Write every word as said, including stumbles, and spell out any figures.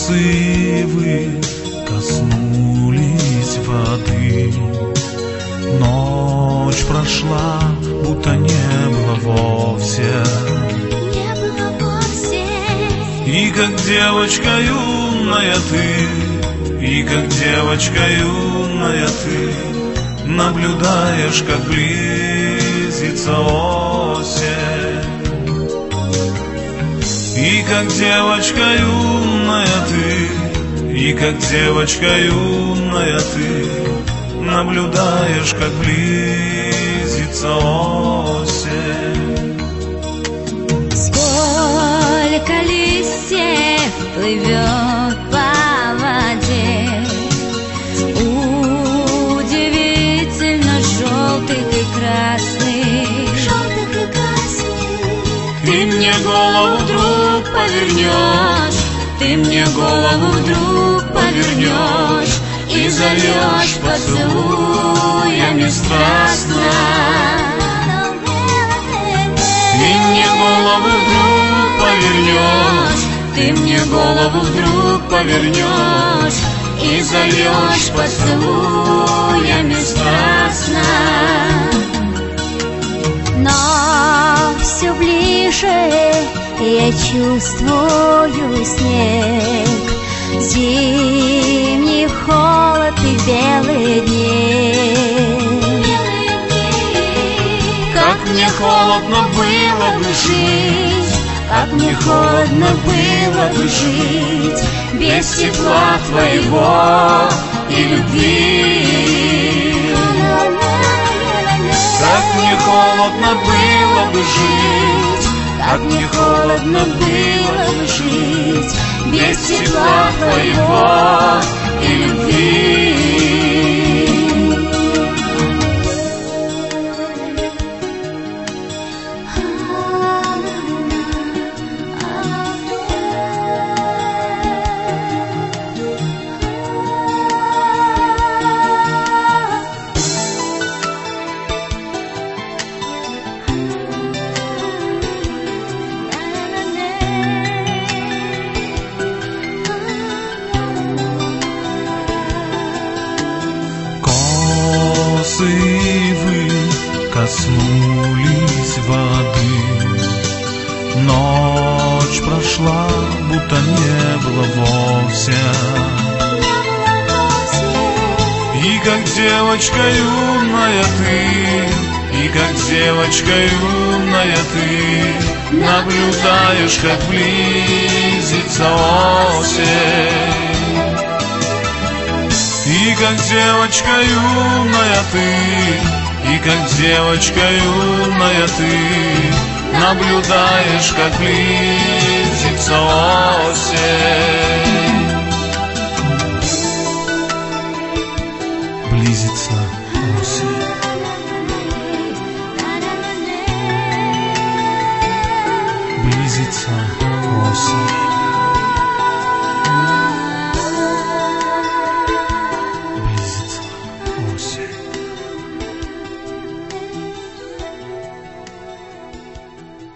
ивы коснулись воды. Ночь прошла, будто не было вовсе. Не было вовсе. И как девочка юная ты, и как девочка юная ты, наблюдаешь, как близится осень. И как девочка юная ты, и как девочка юная ты, наблюдаешь, как близится осень. Сколько листьев плывет по воде, удивительно желтых и красных, желтых и красных. Ты мне голову вдруг повернешь, ты мне голову вдруг повернешь и зальешь поцелуями страстно. ты мне голову вдруг повернешь, ты мне голову вдруг повернешь и зальешь поцелуями страстно. Но все ближе я чувствую снег, зимний холод и белые дни. как мне холодно было бы жить, как мне холодно было бы жить без тепла твоего и любви. как мне холодно было бы жить, как мне холодно было бы жить без тепла твоего и любви. ивы коснулись воды. Ночь прошла, будто не было вовсе. И как девочка юная ты, и как девочка юная ты, наблюдаешь, как близится осень. И как девочка юная ты, и как девочка юная ты, наблюдаешь, как близится осень.